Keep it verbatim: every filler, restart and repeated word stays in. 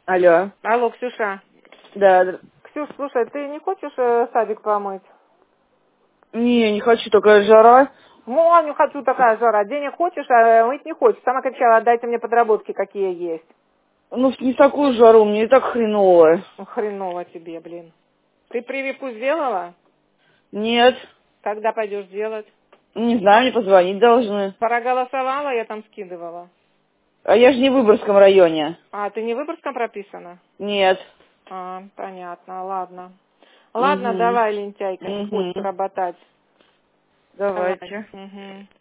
Алло. Алло, Ксюша. Да. др- Ксюш, слушай, ты не хочешь э, садик помыть? Не, не хочу, такая жара. Ну, не хочу, такая жара. Денег хочешь, а мыть не хочешь. Сама кричала, отдайте мне подработки, какие есть. Ну, не в такую жару, мне и так хреново. Ну, хреново тебе, блин. Ты прививку сделала? Нет. Когда пойдешь делать? Не знаю, мне позвонить должны. Проголосовала, я там скидывала. А я же не в Выборгском районе. А, ты не в Выборгском прописана? Нет. А, понятно, ладно. Ладно, Угу. давай, лентяйка, не хочешь Угу. работать. Давай. Давайте. Угу.